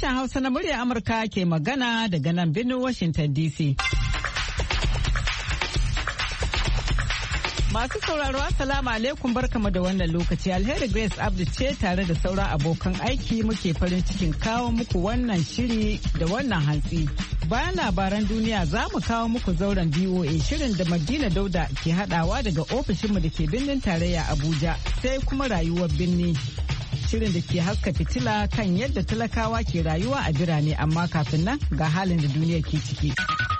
Sashen Hausa na murya Amurka ke magana daga nan birnin Washington DC. Masu sauraro Assalamu alaikum barkamu da wannan lokaci. Alheri Grace Abdu ce tare da sauran abokan aiki muke farin cikin kawo muku wannan shiri da wannan hantsi. Bayan labaran duniya za mu kawo muku zauren VOA shirin da Madina Dauda ke hadawa daga ofishinmu da ke birnin tarayya Abuja sai kuma rayuwar birni. Shirin da ke haska fitila kan yadda talakawa ke rayuwa a birane amma kafin nan ga halin da duniya ke ciki.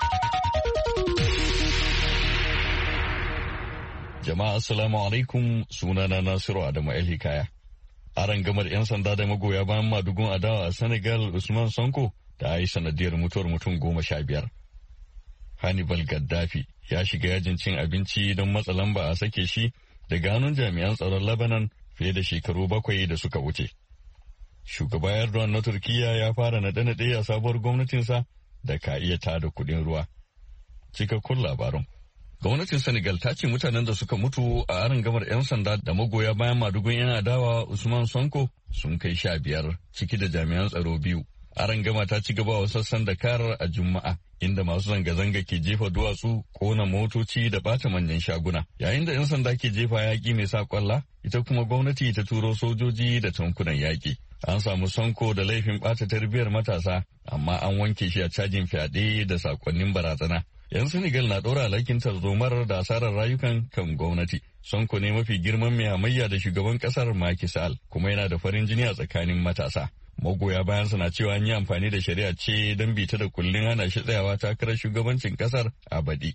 Jama'a assalamu alaikum, sunana Nasiru Adamu Hikaya. Aron gamar 'yan sanda da magoya bayan madugun adawa a Senegal Usman Sonko ta yi sanadiyar mutuwar mutum 15. Hannibal Gaddafi ya shiga yajin cin abinci don matsa lamba a sake shi daga hannun jami'an tsaron Lebanon fiye da shekaru 7 da suka wuce. Shugaba Erdogan na Turkiyya ya fara naɗe-naɗe a sabuwar gwamnatinsa da ka iya tada kuɗin ruwa. Cikakkun labarun. Gwamnatin Senegal ta ce mutanen da suka mutu a arangamar 'yan sanda da magoya bayan madugun 'yan adawa Usman Sonko sun kai 15 ciki da jami'an tsaro 2. Arangama ta ci gaba wa sassan Dakar a Juma'a inda masu zanga-zanga ke jefa duwatsu, kona motoci da bata manyan shaguna. Yayin da 'yan sanda ke jefa yaƙi mai sa kwalla, ita kuma gwamnati ta turo sojoji da tankunan yaƙi. An samu Sonko da laifin ɓata tarbiyyar matasa, amma an wanke shi a cajin fyaɗe da sakonnin barazana. 'Yan Senegal na ɗora alhakin tarzomar da asarar rayukan kan gwamnati. Sonko ne mafi girman mai hamayya da shugaban ƙasar Macky Sall kuma yana da farin jini a tsakanin matasa. Magoya bayansa na cewa an yi amfani da shari'a ce don bita da kullun hana shi tsayawa takarar shugabancin ƙasar a baɗi.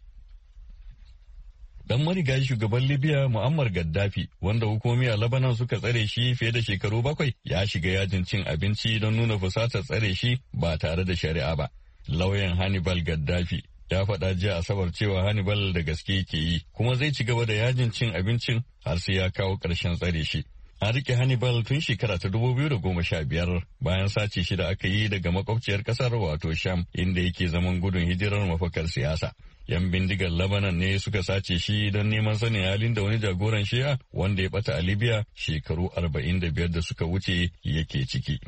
Dan marigayi shugaban Libya Muammar Gaddafi wanda hukumomi a Lebanon suka tsare shi fiye da shekaru 7 ya shiga yajin cin abinci don nuna fusatar tsare shi ba tare da shari'a ba. Lauyan Hannibal Gaddafi ya faɗa jiya Asabar cewa Hannibal da gaske ke yi kuma zai ci gaba da yajin cin abincin har sai ya kawo ƙarshen tsare shi. An rike Hannibal tun shekara ta 2015 bayan sace shi da aka yi daga makwabciyar ƙasar wato Sham inda yake zaman gudun hijirar mafakar siyasa. 'Yan bindigar Lebanon ne suka sace shi don neman sanin halin da wani jagoran Shi'a wanda ya bata a Libya shekaru 45 da suka wuce yake ciki.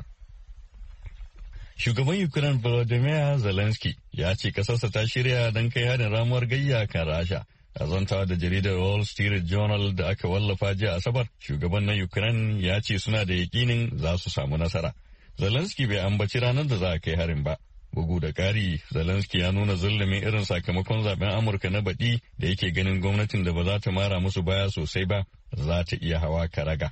Shugaban Ukraine Volodymyr Zelensky ya ce kasarsa ta shirya don kai harin ramuwar gayya kan Rasha. A zantawa da jaridar Wall Street Journal da aka wallafa jiya Asabar, shugaban na Ukraine ya ce suna da yakinin za su samu nasara. Zelensky bai ambaci ranar da za a kai harin ba. Bugu da ƙari, Zelensky ya nuna zulumin irin sakamakon zaben Amurka na baɗi da yake ganin gwamnatin da ba za ta mara musu baya sosai ba za ta iya hawa karaga.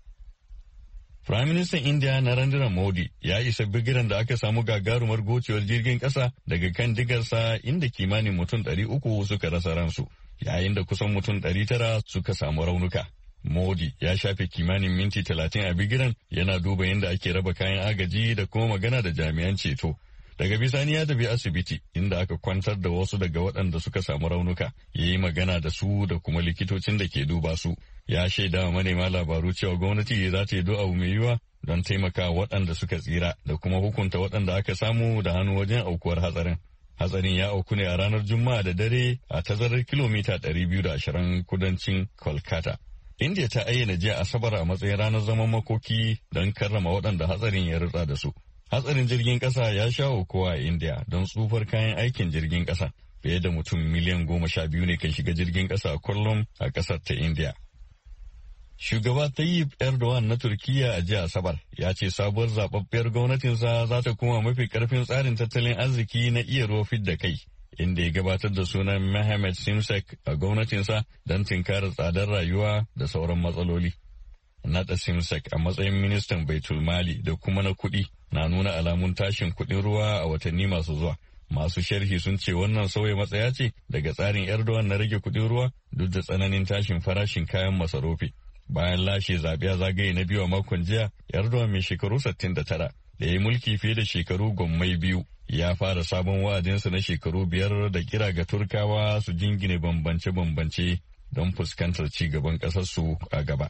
Firaministan India Narendra Modi ya isa bigiran da aka samu gagarumar gocewar jirgin ƙasa daga kan digarsa inda kimanin mutum 300 suka rasa ransu, yayin da kusan mutum 900 suka samu raunuka. Modi ya shafe kimanin minti 30 a bigiran yana duba yadda ake raba kayan agaji da kuma magana da jami'an ceto. Daga bisani ya tafi asibiti inda aka kwantar da wasu daga waɗanda suka samu raunuka, ya yi magana da su da kuma likitocin da ke duba su. Ya shaida wa manema labaru cewa gwamnati za ta yi abu mai yiwuwa don taimaka waɗanda suka tsira da kuma hukunta waɗanda aka samu da hannu wajen aukuwar hatsarin. Hatsarin ya auku ne a ranar Juma'a da dare a tazarar kilomita 220 kudancin Kolkata. India ta ayyana jiya Asabar a matsayin ranar zaman makoki don karrama waɗanda hatsarin ya rutsa da su. Hatsarin jirgin ƙasa ya sha aukuwa a India don tsufar kayan aikin jirgin ƙasa. Fiye da mutum miliyan 12 ne kan shiga jirgin ƙasa a kullum a ƙasar ta India. Shugaba Tayyip Erdogan na Turkiyya a jiya Asabar ya ce sabuwar zababbiyar gwamnatinsa za ta kuma mafi karfin tsarin tattalin arziki na iya ruwa da kai, inda ya gabatar da sunan Mehmet Şimşek a gwamnatinsa don tinkarar tsadar rayuwa da sauran matsaloli. Naɗa Şimşek a matsayin ministan Baitul Mali da kuma na kuɗi na nuna alamun tashin kuɗin ruwa a watanni masu zuwa. Masu sharhi sun ce wannan sauya matsaya ce daga tsarin Erdogan na rage kuɗin ruwa duk da tsananin tashin farashin kayan masarufi. Bayan lashe zaɓe a zagaye na biyu a makon jiya, Erdogan mai shekaru 69 da ya yi mulki fiye da shekaru gwammai biyu ya fara sabon wa'adinsa na shekaru 5 da kira ga Turkawa su jingine bambance-bambance don fuskantar ci gaban ƙasarsu a gaba.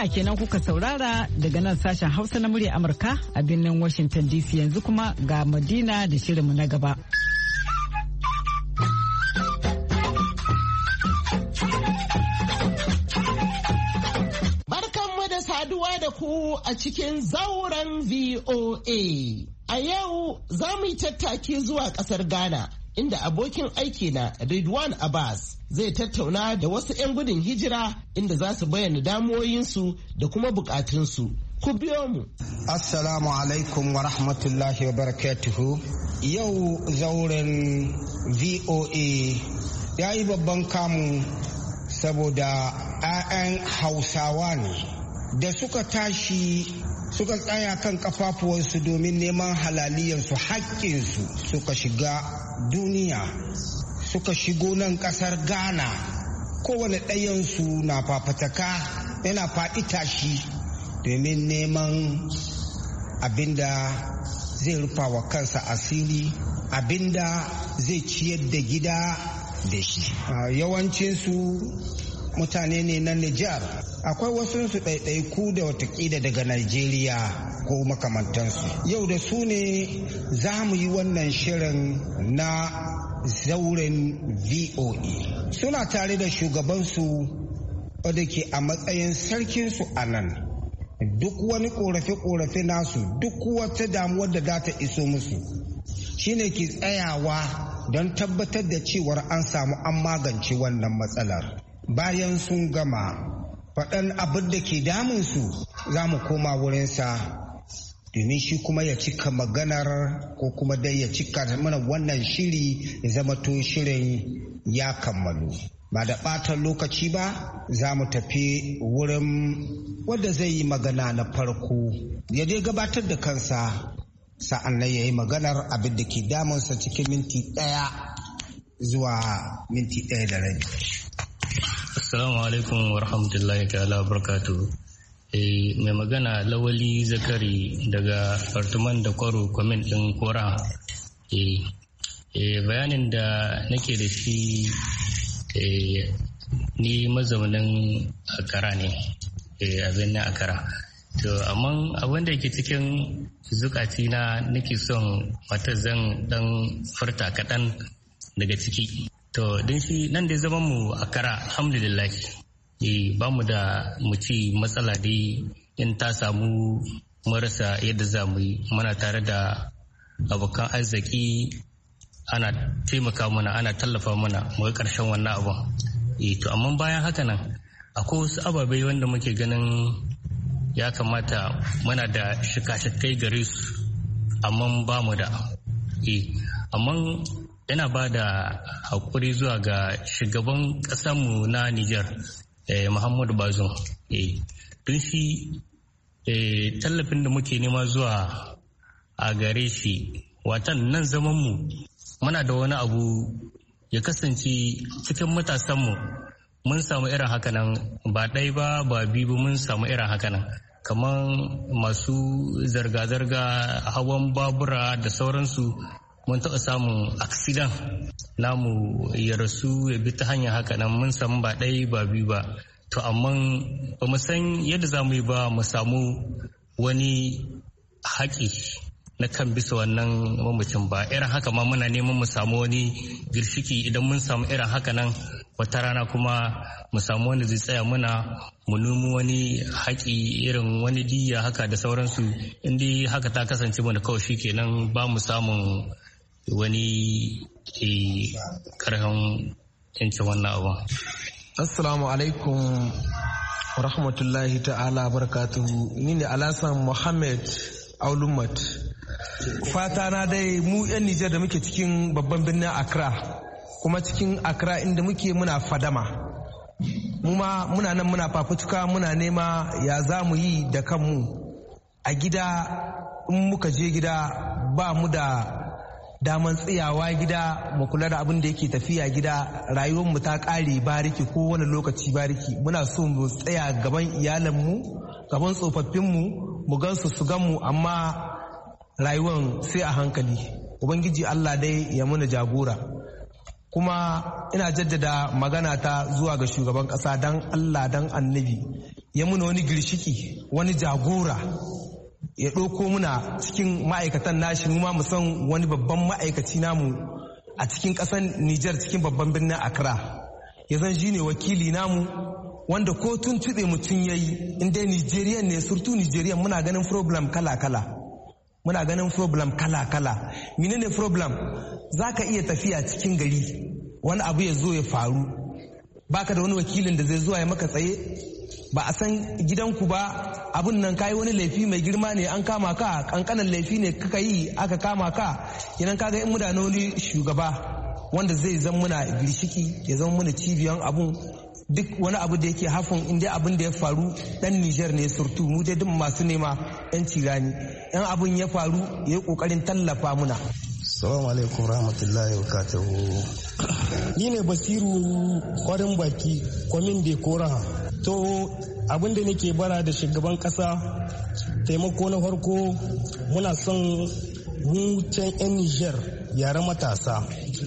duniya kenan kuka saurara daga nan sashen Hausa na murya Amurka a birnin Washington DC. Yanzu kuma ga Madina da shirinmu na gaba. Barkanmu da saduwa da ku a cikin zauren VOA. A yau za mu yi tattaki zuwa ƙasar Ghana, inda abokin aiki na Ridwan Abbas zai tattauna da wasu 'yan gudun hijira inda za su bayyana damuwoyinsu da kuma bukatunsu. Ku biyo mu. Assalamu alaikum wa rahmatullahi wa barakatuhu. Yau zauren VOA ya yi babban kamu saboda 'ya'yan Hausawa ne da suka tashi suka tsaya kan kafafuwansu domin neman halaliyarsu, haƙƙinsu, suka shiga duniya, suka shigo nan ƙasar Ghana. Kowane ɗayansu na fafataka, yana faɗi tashi domin neman abinda zai rufa wa kansa asiri, abinda zai ciyar da gida da shi. Yawancinsu mutane ne na Nijar, akwai wasu su ɗaiɗaiku da watakila daga Najeriya ko makamantansu. Yau da su ne za mu yi wannan shirin na zauren VOA. Suna tare da shugabansu wadda ke a matsayin sarkinsu a nan. Duk wani ƙorafe-ƙorafe nasu, duk wata damuwar da za ta iso musu, shine ke tsayawa don tabbatar da cewar an samu an magance wannan matsalar. Bayan sun gama faɗan abin da ke damunsu, za mu koma wurinsa domin shi kuma ya cika maganar, ko kuma dai ya cika mana wannan shiri ya zama to shirin ya kammalu. Ba da ɓatan lokaci ba, za mu tafi wurin wanda zai yi magana na farko, ya dai gabatar da kansa, sa'an nan ya yi maganar abin da ke damunsa cikin minti 1 zuwa minti 1 da rabi. Assalamu alaikum wa rahmatullahi ta'ala wa barakatuhu. Mai magana Lawali Zakari daga Fartuman da Kwaro kwamin ɗin Kora. Bayanin da nake da shi, ni mazaunin Akara ne, a birnin Akara. To, amma abin da ke cikin zukaci na nake son wata zan dan furta kaɗan daga ciki. To, don shi nan da zaman mu Akara, alhamdulillah, ba mu da mu ci matsala dai in ta samu marasa yadda za mu yi. Muna tare da abokan arziki, ana taimaka mana, ana tallafa mana mu ga ƙarshen wannan abun. To, amma bayan haka nan, akwai wasu ababai wanda muke ganin ya kamata muna da shika-shikai gare su, amma ba mu da. Amma yana ba da haƙuri zuwa ga shugaban ƙasarmu na Nijar, Muhammadu Bazoum. Don shi tallafin da muke nema zuwa a gare shi, watan nan zamanmu muna da wani abu ya kasance cikin matasanmu mun samu irin hakanan, ba ɗai ba biyu mun samu irin hakanan, kamar masu zarga-zarga, hawan babura da sauransu. Mun taɓa samun aksidan namu ya rasu ya bi ta hanyar haka nan, mun samu ba ɗaya ba biyu ba. To amma ba mu san yadda za mu yi ba mu samu wani haƙi na kan bisa wannan mamacin ba. Irin haka ma muna neman mu samu wani girshiki, idan mun samu irin haka nan wata rana kuma mu samu wanda zai tsaya muna mu nemi wani haƙi, irin wani diya haka da sauransu. Inda haka ta kasance mana kawai shi kenan ba mu samun wani karhan yanke wannan abu. Assalamu alaikum wa rahmatullahi ta'ala barakatuhu. Ni ne Alasan Muhammad Aulumat. Fata na dai mu 'yan Nijar da muke cikin babban birnin Accra, kuma cikin Accra inda muke muna fadama. Muna nan muna fafutuka, muna nema ya za mu yi da kanmu a gida. In muka je gida ba mu da daman tsayawa gida mu kula da abin da yake tafiya gida. Rayuwar mu ta kare bariki, ko wani lokaci bariki. Muna so mu tsaya gaban iyalanmu, gaban tsofaffinmu, mu gansu su gan mu, amma rayuwar sai a hankali. Ubangiji Allah dai ya muna jagora. Kuma ina jaddada magana ta zuwa ga shugaban kasa, dan Allah dan annabi ya muna wani girshiki wani jagora ya ɗauko muna cikin ma'aikatan nashi mu ma mu san wani babban ma'aikaci namu a cikin ƙasar Nijar cikin babban birnin Accra ya zan shi ne wakili namu wanda ko tun tuɓe mutum ya yi inda Nijeriyan ne surtu Nijeriyan muna ganin problem kala-kala. Muna ganin problem kala-kala. Menene problem? Za ka iya tafiya cikin gari wani abu ya zo ya faru. Baka da wani wakilin da zai zuwa ya maka tsaye. Ba a san gidanku ba abun nan kayi wani laifi mai girma ne an kama ka kankanan laifi ne kaka yi aka kama ka. Idan kaga in muna wani shugaba wanda zai zama muna girshiki ya zama muna cibiyan abun duk wani abu da yake hafin inda abin da ya faru dan Nijar ne surtu mu dai duk masu nema yan cirani yan abun ya faru ya yi kokarin tallafa muna. Assalamu alaikum rahmatullahi wa barakatuhu. Ni ne Basiru kwarin baki kwamin da kora. To abin da nake bara da shugaban kasa taimako na farko muna son mu can yan Nijar yara matasa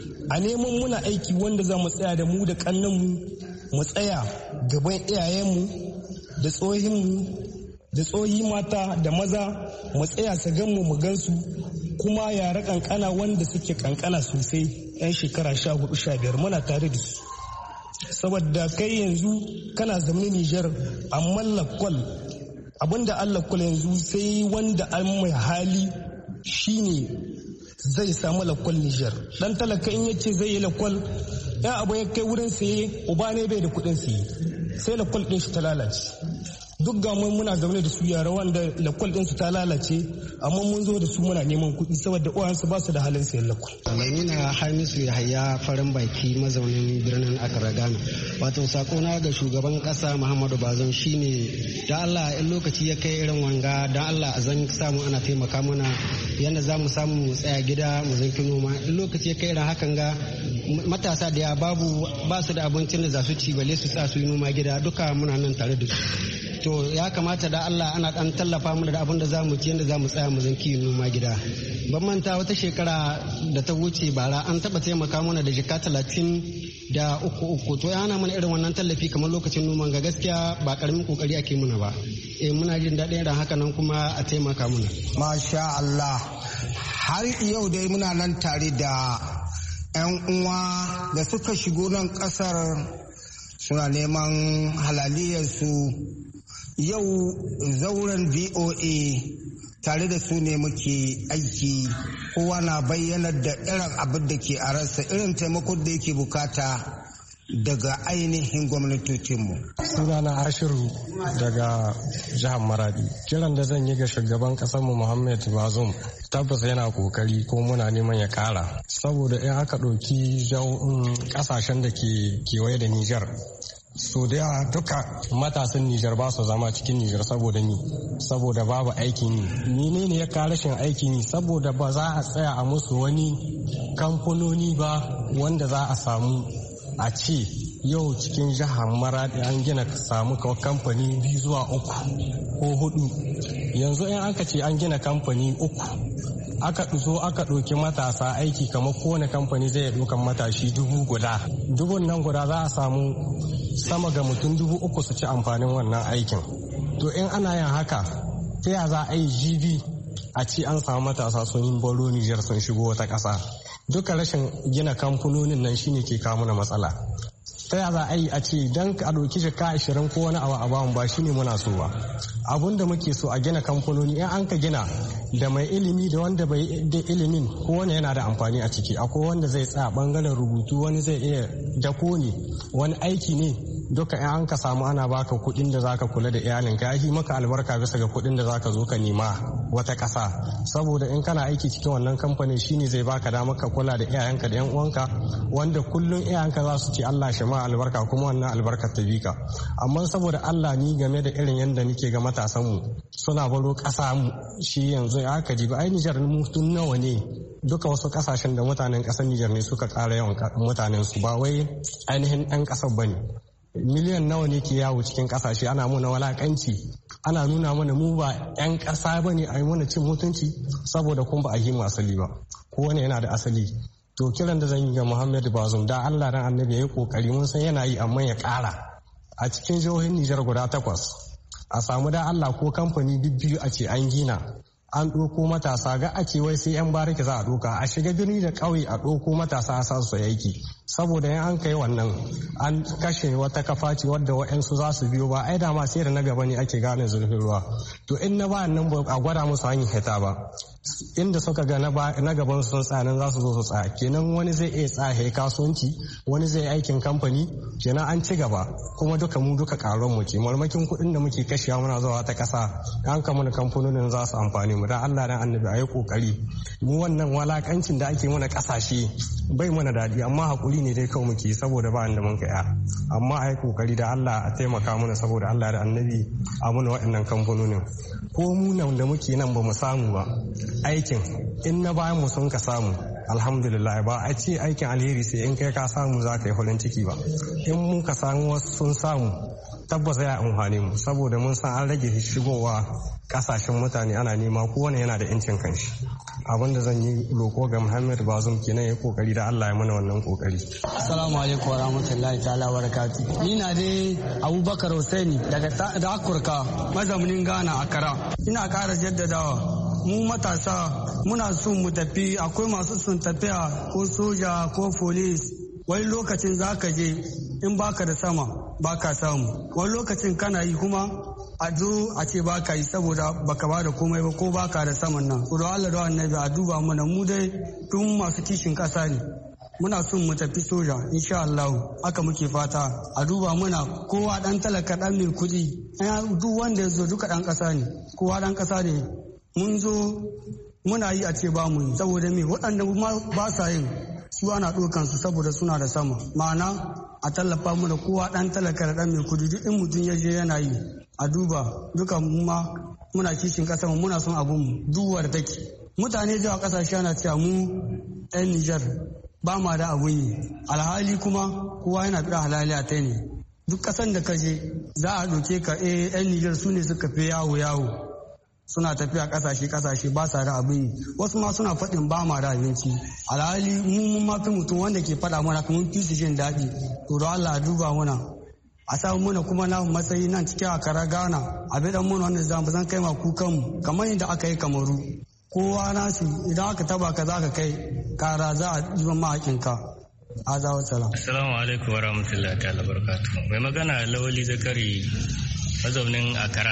a neman muna aiki wanda za mu tsaya da mu da kannanmu mu tsaya gaban iyayenmu da tsohinmu da tsohi mata da maza mu tsaya su ganmu mu gansu kuma yara kankana wanda suke kankana sosai 'yan shekara 14-15 muna tare da su saboda kai yanzu kana zamanin Nijar amma lakwal abinda Allah kula yanzu sai wanda an mai hali shine zai samu lakwal Nijar. Dan talaka in yace zai yi lakwal ya abu ya kai wurin saye uba ne bai da kudin saye sai lakwal din shi ta lalace. Duk ga muna zaune da su yara wanda lakwal din su ta lalace amma mun zo da su muna neman kuɗi saboda uwansu ba su da halin sayan lakwal. Ni na Hamisu Yahaya farin baki mazaunin birnin Accra Ghana. Wato sakona ga shugaban kasa Muhammadu Bazoum shine da Allah in lokaci ya kai irin wanga dan Allah a zan samu ana taimaka mana yanda za mu samu mu tsaya gida mu zanki noma in lokaci ya kai irin hakan ga matasa da ya ba su da abincin da za su ci balle su sa su yi noma gida duka muna nan tare da su. To ya kamata da Allah ana dan tallafa mana da abin da za mu ci yadda za mu tsaya mu zanki noma gida. Ban manta wata shekara da ta wuce bara an taba taimaka mana da jika 33 to ya hana mana irin wannan tallafi kamar lokacin noman ga gaskiya ba karamin kokari ake muna ba. Muna jin daɗin irin haka nan kuma a taimaka mana. Masha Allah har yau dai muna nan tare da 'yan uwa da suka shigo nan kasar suna neman halaliyarsu. Yau zauren VOA tare da su ne muke aiki kowa na bayyanar da irin abin da ke a rasa irin taimakon da yake bukata daga ainihin gwamnatocinmu. Sunana Ashiru daga jihar Maradi. Kiran da zan yi ga shugaban ƙasarmu Muhammad Bazoum tabbas yana kokari ko muna neman ya kara. Saboda in aka ɗauki ƙasashen da ke kewaye da Nijar. So da yawa duka matasan Nijar ba su zama cikin Nijar saboda babu aikin yi. Menene ya kawo rashin aikin yi? Saboda ba za a tsaya a musu wani kamfanoni ba wanda za a samu a ce yau cikin jihar Maradi an gina samu kamfani 2 zuwa 3 ko 4. Yanzu in aka ce an gina kamfani 3 aka zo aka ɗauki matasa aiki kamar kowane kamfani zai ɗaukan matashi 1,000. 1,000 nan guda za a samu sama ga mutum 3,000 su ci amfanin wannan aikin. To in ana yin haka ta ya za a yi jibi a ci an samu matasa sun yi baro Nijar sun shigo wata ƙasa. Duka rashin gina kamfanonin nan shine ke kawo mana matsala. Ta ya za a yi a ce don a ɗauki jaka 20 ko wani abu a bamu ba shine muna so ba. Abun da muke so a gina kamfanoni in an ka gina da mai ilimi da wanda bai da ilimin ko wani yana da amfani a ciki. Akwai wanda zai tsaya bangaren rubutu, wani zai iya dako ne, wani aiki ne. Duka in an ka samu ana baka kuɗin da zaka kula da iyalinka ya yi maka albarka bisa ga kuɗin da zaka zo ka nema wata ƙasa. Saboda in kana aiki cikin wannan kamfanin shine zai baka damar ka kula da iyayenka da yan uwanka wanda kullum iyayenka za su ce Allah shi ma albarka kuma wannan albarkar ta bika. Amma saboda Allah ni game da irin yadda nake ga matasan mu suna baro ƙasa mu shi yanzu aka ji ba ai Nijar mutum nawa ne duka wasu ƙasashen da mutanen ƙasar Nijar ne suka ƙara yawan mutanen su ba wai ainihin ɗan ƙasar bane. Miliyan nawa ne ke yawo cikin kasashe ana muna walakanci ana nuna mana mu ba 'yan ƙasa ba ne a yi mana cin mutunci saboda kun ba a yi asali ba kowane yana da asali. To kiran da zan yi ga Muhammad Bazoum da Allah ran annabi ya yi kokari mun san yana yi amma ya ƙara a cikin jihohin Nijar guda 8 a samu da Allah ko kamfani biyu a ce an gina an ɗauko matasa ga a ce wai sai 'yan bariki za a ɗauka a shiga birni da ƙauye a ɗauko matasa a sa su aiki saboda yan an kai wannan an kashe wata kafa ce wadda wa'yansu za su biyo ba ai dama sai da na gaba ne ake gane zurfin ruwa to in na ba nan a gwada musu hanyar hita ba inda suka ga na gaban sun tsanan za su zo su tsaya kenan wani zai iya tsaye kasuwanci wani zai aikin kamfani kenan an ci gaba kuma duka karon mu ke marmakin kuɗin da muke kashewa muna zuwa ta ƙasa an kama da kamfanonin za su amfani mu dan Allah dan annabi ayi kokari mu wannan walakancin da ake mana ƙasashe bai mana daɗi amma hakuri ne dai kawai muke saboda ba inda mun kaya amma ayi kokari da Allah a taimaka mana saboda Allah da annabi a muna waɗannan kamfanonin ko mu nan da muke nan ba mu samu ba aikin in na bayan mu sun ka samu alhamdulillah ba a ce aikin alheri sai in kai ka samu za ka yi farin ciki ba in mun ka samu wasu sun samu tabbas ya amfani mu saboda mun san an rage shigowa kasashen mutane ana nema kowane yana da yancin kanshi abin da zan yi roko ga Muhammad Bazum kenan ya kokari da Allah ya mana wannan kokari. Assalamu alaikum warahmatullahi ta'ala barakatuh. Ni na dai Abubakar Hussaini daga da Akurka mazaunin Ghana Accra. Ina ƙara jaddadawa mu matasa muna so mu tafi akwai masu sun tafiya ko soja ko police wani lokacin zaka je in baka da sama baka samu wani lokacin kana yi kuma a zo a ce baka yi saboda baka ba da komai ba ko baka da saman nan to da Allah da annabi a duba mana mu dai tun masu kishin kasa ne muna son mu tafi soja insha Allah haka muke fata a duba mana kowa dan talaka dan mai kudi duk wanda ya zo duka dan kasa ne kowa dan kasa ne mun zo muna yi a ce ba mu yi saboda me waɗanda ba sa yin su ana ɗaukan su saboda suna da sama ma'ana a tallafa mu da kowa ɗan talaka da ɗan mai kudi duk in mutum ya je yana yi a duba duka ma muna kishin ƙasa muna son abun mu duwar take mutane da ƙasashe ana cewa mu ɗan Nijar ba ma da abun yi alhali kuma kowa yana da halali a ta ne duk ƙasan da ka je za a ɗauke ka ɗan Nijar su ne suka fi yawo suna tafiya kasashe ba sa da abin wasu ma suna faɗin ba ma da abinci alhali mun mafi mutum wanda ke faɗa mana kuma fi su jin daɗi to da Allah duba mana a samu mana kuma na matsayi nan cikin Accra Ghana a bi dan mana wanda zan kai ma kukan mu kamar yadda aka yi Kamaru kowa nasu idan aka taba ka za ka kai kara za a yi ma hakinka azawa salam. Assalamu alaikum wa rahmatullahi ta'ala barakatuh. Mai magana Lawali Zakari mazaunin Accra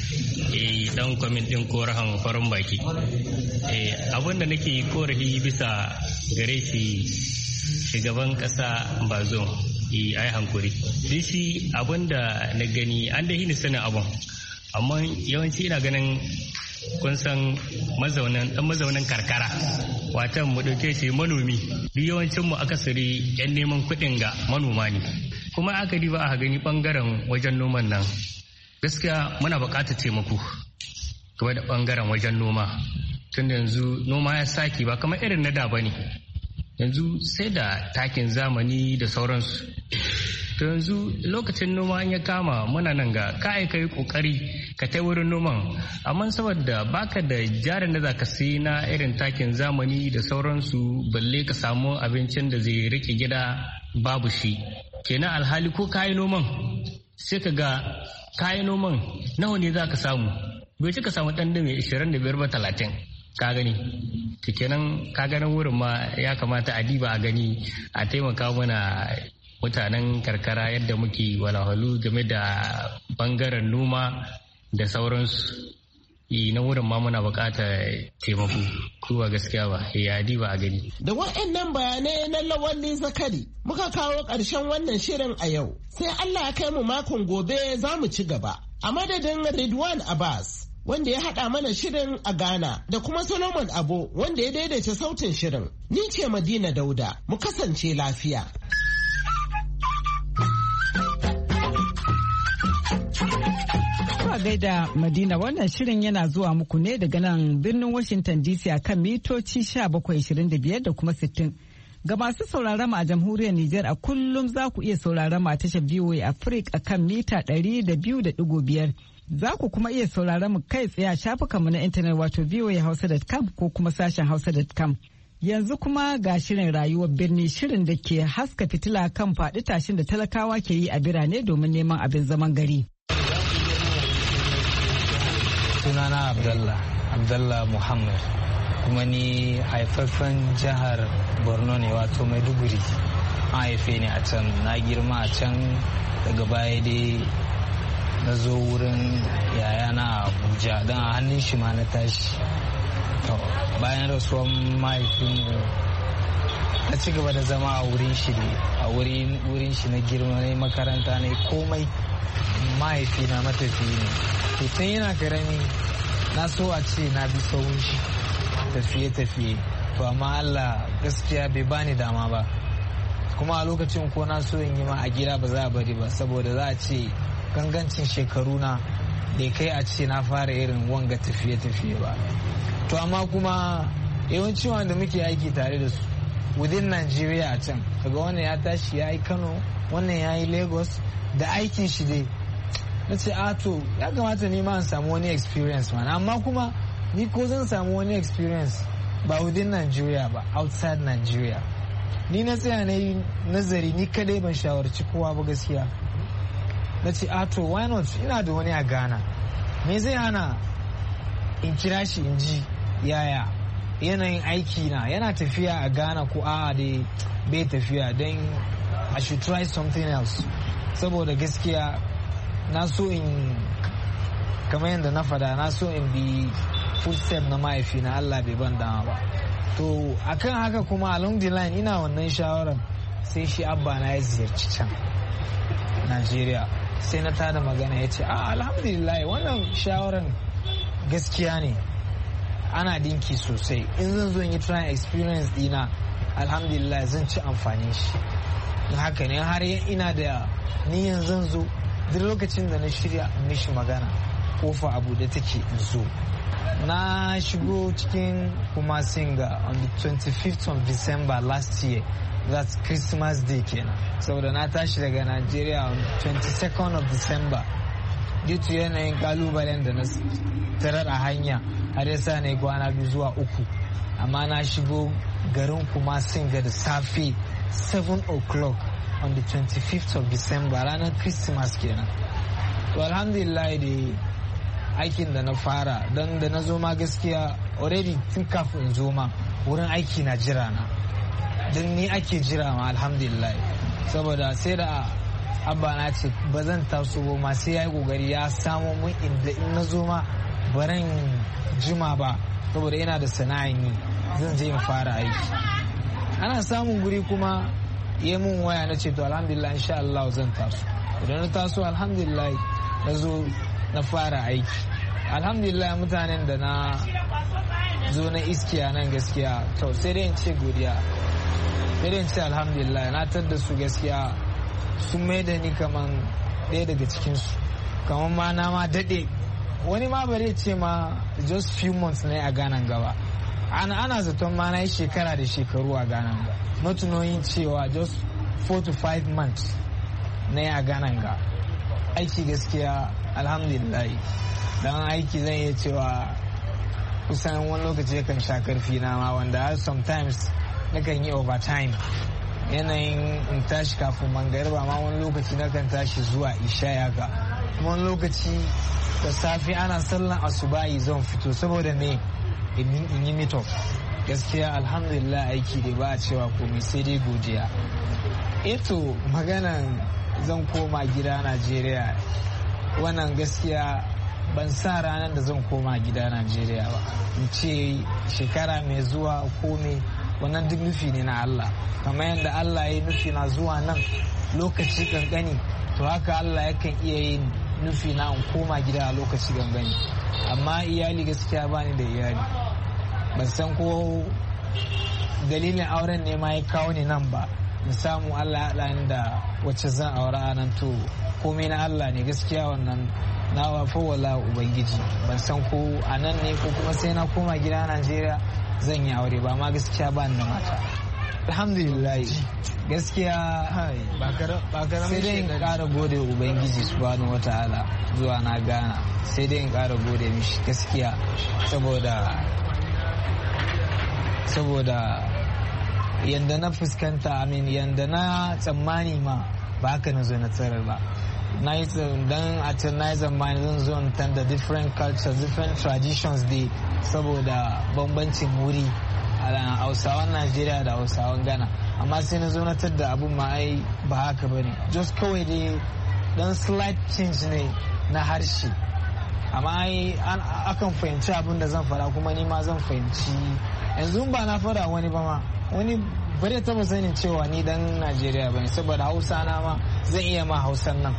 dan kwamin din korahan farin baki abin da nake korafi bisa gare shi shugaban kasa Bazoum ai hankuri shi abin da na gani an da hini sanin abun amma yawanci ina ganin kun san mazaunan karkara watan mu dauke shi manomi duk yawancin mu akasari yan neman kuɗin ga manoma ne kuma aka diba aka gani bangaren wajen noman nan gaskiya muna buƙatar taimako game da bangaren wajen noma tun yanzu noma ya saki ba kamar irin na da bane yanzu sai da takin zamani da sauransu to yanzu lokacin noma ya kama muna nan ga kai kokari ka tai wurin noman amma saboda baka da jarin da zaka sai na irin takin zamani da sauransu balle ka samu abincin da zai rike gida babu shi kenan alhali ko kai noman sai ka ga kayan noman nawa ne za ka samu bai cika samu ɗan da mai 25 ba 30 ka gani kenan ka ganin wurin ma ya kamata a diba a gani a taimaka mana mutanen karkara yadda muke walhalu game da bangaren noma da sauransu na wurin ma muna bukatar taimako kuwa gaskiya ba ya diba a gani da waɗannan bayanai na Lawali Zakari muka kawo ƙarshen wannan shirin a yau sai Allah ya kai mu makon gobe za mu ci gaba a madadin Ridwan Abbas wanda ya haɗa mana shirin a Ghana da kuma Solomon Abo wanda ya daidaita sautin shirin ni ce Madina Dauda mu kasance lafiya. Gaida Madina wannan shirin yana zuwa muku ne daga nan birnin Washington DC a kan mitoci 1725 da kuma 60. Ga masu sauraron mu a jamhuriyar Nijar a kullum za ku iya sauraron mu a tashar VOA Africa a kan mita 200.5. Za ku kuma iya sauraron mu kai tsaye a shafukanmu na intanet wato voahausa.com ko kuma sashen hausa.com. Yanzu kuma ga shirin rayuwar birni shirin da ke haska fitila kan faɗi tashin da talakawa ke yi a birane domin neman abin zaman gari. sunana Abdallah Muhammad, kuma ni haifaffen jihar Borno ne, wato Maiduguri. An haife ni a can, na girma a can, daga baya dai na zo wurin yayana a Abuja, don a hannun shi ma na tashi. Bayan rasuwan mahaifinmu na ci gaba da zama a wurin shi ne, a wurin shi na girma, na makaranta ne, komai. Mahaifina matafi ne, to tun yana karami na so a ce na bi sauran shi tafiye-tafiye, to amma Allah gaskiya bai bani dama ba, kuma a lokacin ko na so in yi ma a gida ba za a bari ba, saboda za a ce gangancin shekaru na bai kai a ce na fara irin wanga tafiye-tafiye ba. To amma kuma yawanci wanda muke aiki tare da su within Nigeria a can, kaga wannan ya tashi ya yi Kano, wannan ya yi Lagos da aikin shi dai, na ce to ya kamata ni ma in samu wani experience man, amma kuma ni ko zan samu wani experience ba within Nigeria ba, outside Nigeria. Ni na tsaya na yi nazari, ni kadai ban shawarci kowa ba gaskiya. Na ce to why not, ina da wani a Ghana, me zai hana in kira shi in ji yaya yanayin aiki na yana tafiya a Ghana ko a'a dai bai tafiya, don I should try something else. Saboda gaskiya na so in, kamar yadda na fada, na so in bi footstep na mahaifina, Allah bai ban dama ba. To akan haka kuma along the line ina wannan shawaran, sai shi abba na ya ziyarci can Najeriya, sai na tada magana ya ce alhamdulillah wannan shawaran gaskiya ne, ana dinki sosai, in zan zo yi try experience dina alhamdulillah zan ci amfani shi. Haka ne har ina da niyan zan zo duk lokacin da na shirya mishi magana, kofa abu da take in zo. Na shigo cikin kuma singa on the 25th of December last year, that's Christmas Day kenan, saboda na tashi daga Nigeria on 22nd of December due to yanayin kalubalen da na tarar a hanya, har yasa na yi kwana 2 zuwa 3, amma na shigo garin kuma singa da safe 7 o'clock on the 25th of December, ranar Christmas kenan. To alhamdulillah da aikin da na fara, don da na zo ma gaskiya already tun kafin in zo ma wurin aiki na jira na, don ni ake jira ma alhamdulillah, saboda sai da abba na ce ba zan taso ba ma sai ya yi kokari ya samo mun inda in na zo ma baran jima ba, saboda ina da sana'in yi, zan je in fara aiki. Ana samun guri kuma yi mun waya, na ce to alhamdulillah insha Allah zan taso. Idan na taso alhamdulillah na zo na fara aiki. Alhamdulillah mutanen da na zo na iskiya nan gaskiya, to sai dai in ce godiya, sai dai in ce alhamdulillah, na tadda su gaskiya sun mai da ni kaman ɗaya daga cikinsu, kaman ma na ma daɗe, wani ma bare ce ma just few months ne a ganan gaba, ana zaton ma na yi shekara da shekaru a ganan ga, matunoyin cewa just 4 to 5 months na a ganan ga. Aiki gaskiya alhamdulillah, don aiki zan iya cewa kusan wani lokaci kan sha karfi na ma, wanda sometimes na kan yi overtime, yanayin in tashi kafin mangariba ma wani lokaci na kan tashi zuwa isha yaga, wani lokaci da safe ana sallan asubahi zan fito saboda me in yi mito. Gaskiya alhamdulillah aiki da ba a cewa komai sai dai godiya. Eto maganan zan koma gida Najeriya, wannan gaskiya ban sa ranar da zan koma gida Najeriya ba, in ce shekara mai zuwa ko me, wannan duk nufi ne na Allah, kamar yadda Allah ya nufi na zuwa nan lokaci kankani, to haka Allah yakan iya yin nufi na in koma gida a lokaci kankani. Amma iyali gaskiya bani da iyali, ban san ko dalilin auren ne ma ya kawo ni nan ba, in samu Allah ya haɗa ni da wacce zan aura a nan, to komai na Allah ne gaskiya, wannan na wafa wala ubangiji. Ban san ko a nan ne ko kuma sai na koma gida Najeriya zan yi aure ba, ma gaskiya ba ni da mata. Alhamdulillah gaskiya sai dai in ƙara gode ubangiji subhanahu wataala zuwa na Ghana, sai dai in ƙara gode mishi gaskiya, saboda yanda na fuskanta, yanda na tsammani ma ba haka na zo na tsarar ba. dan a can na yi zamani zan zo in tanda different cultures different traditions dai saboda bambancin wuri a hausawan Najeriya da hausawan Ghana, amma sai na zo na tadda abun ma ai ba haka bane, just kawai dai dan slight change ne na harshe, amma ai akan fahimci abin da zan fara kuma ni ma zan fahimci. Yanzu ba na fara wani ba ma wani bari taba sanin cewa ni dan Najeriya bane saboda Hausa na ma zan iya ma Hausan nan.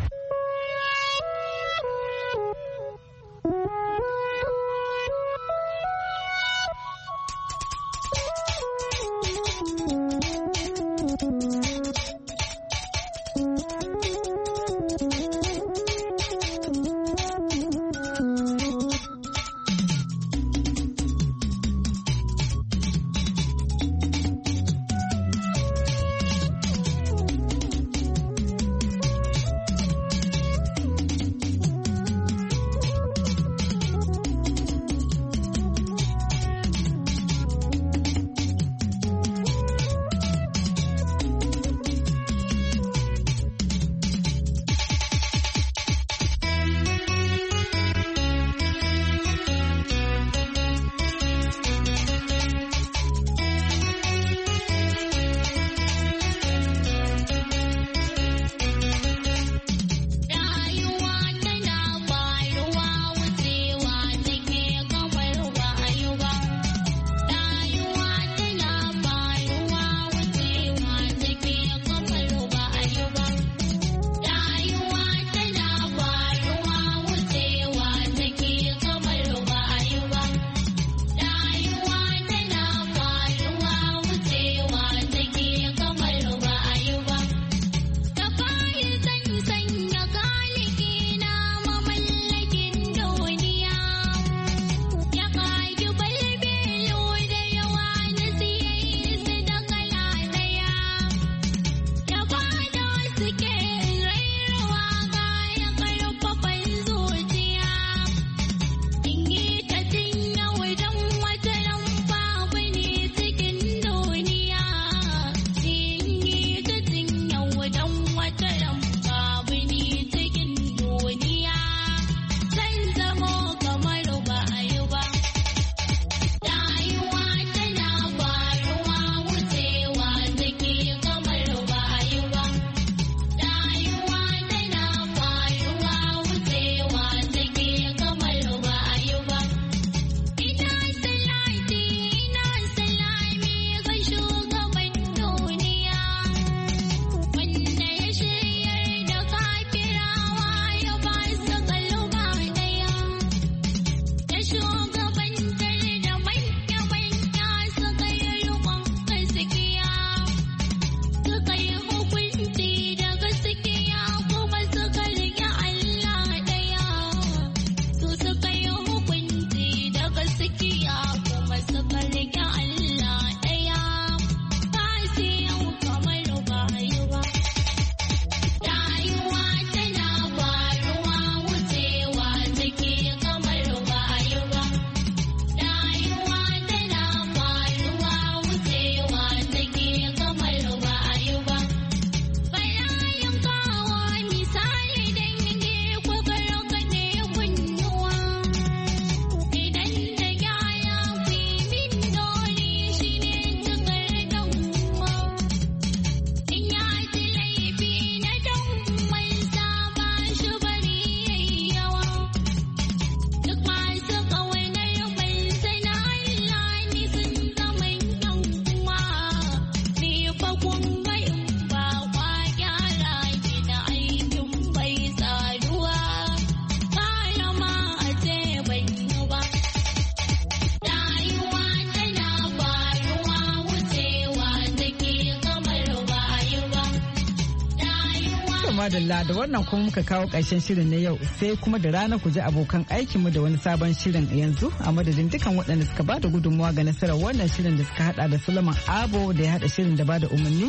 madalla da wannan kuma muka kawo ƙarshen shirin na yau sai kuma da rana ku ji abokan aikinmu da wani sabon shirin yanzu a madadin dukan waɗanda suka ba da gudunmawa ga nasarar wannan shirin da suka hada da Suleiman Abo da ya hada shirin da ba da umarni.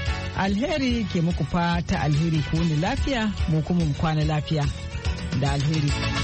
Alheri ke muku fata alheri ku wuni lafiya mu kuma mu kwana lafiya da alheri.